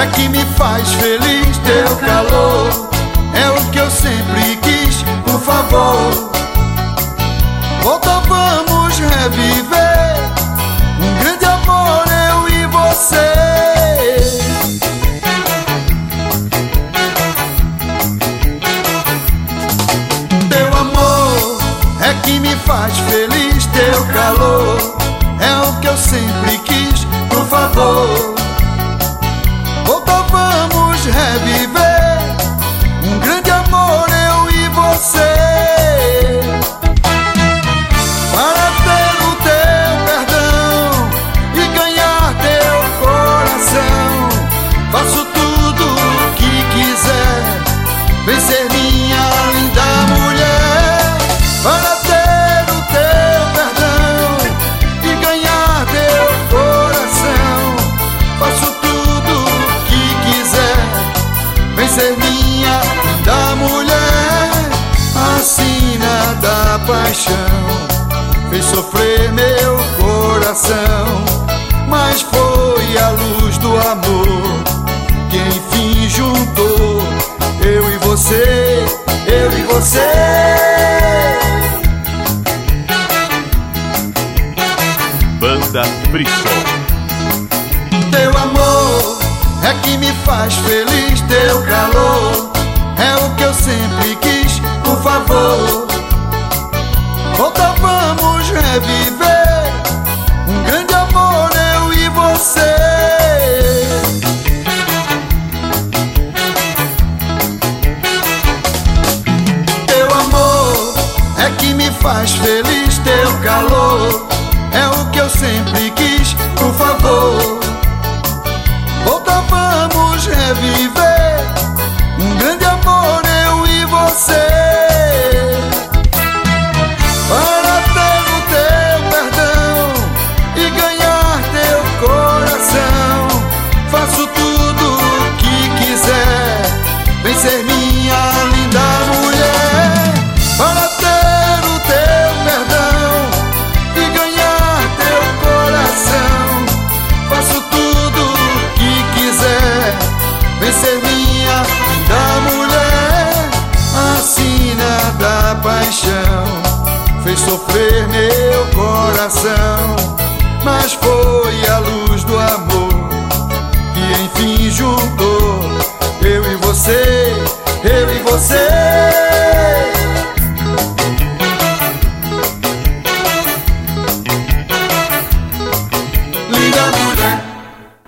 é que me faz feliz. Teu calor é o que eu sempre quis. Por favor, volta, vamos reviver um grande amor, eu e você. Teu amor é que me faz feliz. Teu calor é o que eu sempre quis. Por favor, volta, vamos reviver um grande amor, eu e você. Para ter o teu perdão e ganhar teu coração, faço tudo o que quiser, vencer minha linda mulher. Para ter o teu perdão e ganhar teu coração, faço tudo o que quiser, vencer minha linda mulher. A sina da paixão fez sofrer meu coração, mas foi a luz do amor que enfim juntou eu e você, eu e você. Banda Frisson. Teu amor é que me faz feliz. Teu calor é o que eu sempre quis. Por favor, volta, vamos reviver um grande amor, eu e você. Teu amor é que me faz feliz. Teu calor é o que eu sempre quis. Por favor, volta, vamos reviver um grande amor, eu e você. Para ter o teu perdão e ganhar teu coração, faço tudo o que quiser, vencer minha linda mulher. Para ter o teu perdão e ganhar teu coração, faço tudo o que quiser, vencer minha linda mulher. A sina da paixão fez sofrer meu coração, mas foi a luz do amor que enfim juntou eu e você, eu e você.